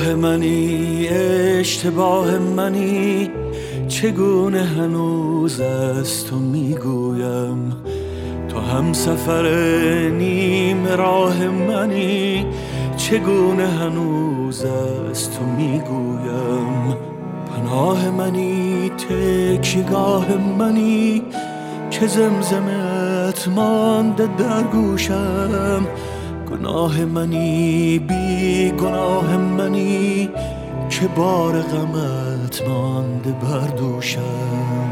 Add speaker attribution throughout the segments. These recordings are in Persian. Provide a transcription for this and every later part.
Speaker 1: راه منی، اشتباه منی، چگونه هنوز از تو میگویم. تو هم سفر نیم راه منی، چگونه هنوز از تو میگویم. پناه منی، تکیه‌گاه منی، که زمزمت مانده در گوشم. گناه منی، بی گناه منی، که بار غمت مانده بر دوشم.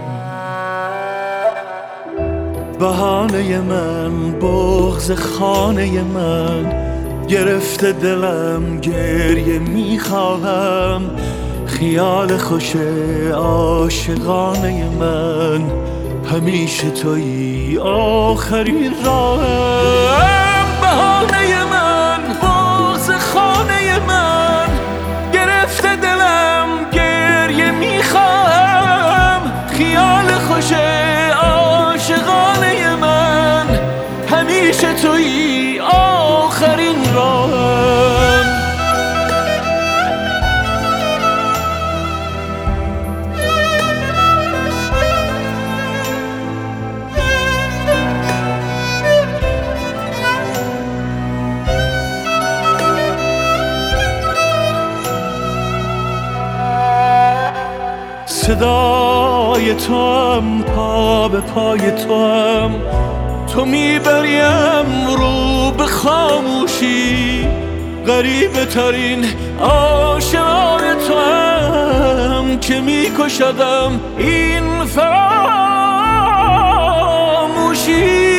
Speaker 1: بهانه من، بغض خانه من، گرفته دلم گریه میخواهم. خیال خوش عاشقانه من، همیشه تویی آخرین راهم. بهانه من، بغض خانه من، گرفته دلم گریه میخواهم. خیال خوش عاشقانه من، همیشه تویی آخرین راهم. صدای توام، پا به پای توام، تو میبریم رو به خاموشی. غریبه ترین آشنای توام، که میکشدم این فراموشی.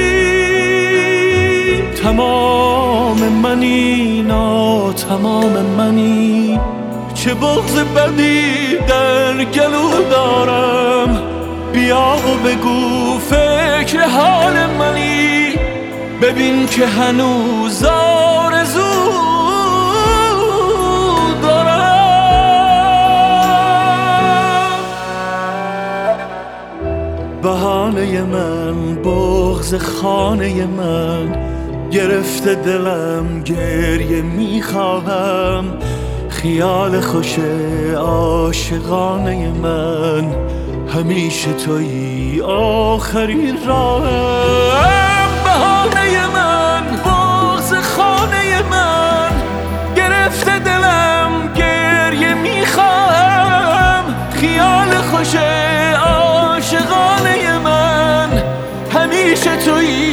Speaker 1: تمام منی، ناتمام منی، چه بغض بدی در گلو دارم. بیا و بگو فکر حال منی، ببین که هنوز آرزو دارم. بهانه من، بغض خانه من، گرفته دلم گریه میخواهم. خیال خوش عاشقانه من، همیشه تویی آخرین راهم. بهانه من، بغض خانه من، گرفته دلم گریه میخواهم. خیال خوش عاشقانه من، همیشه تویی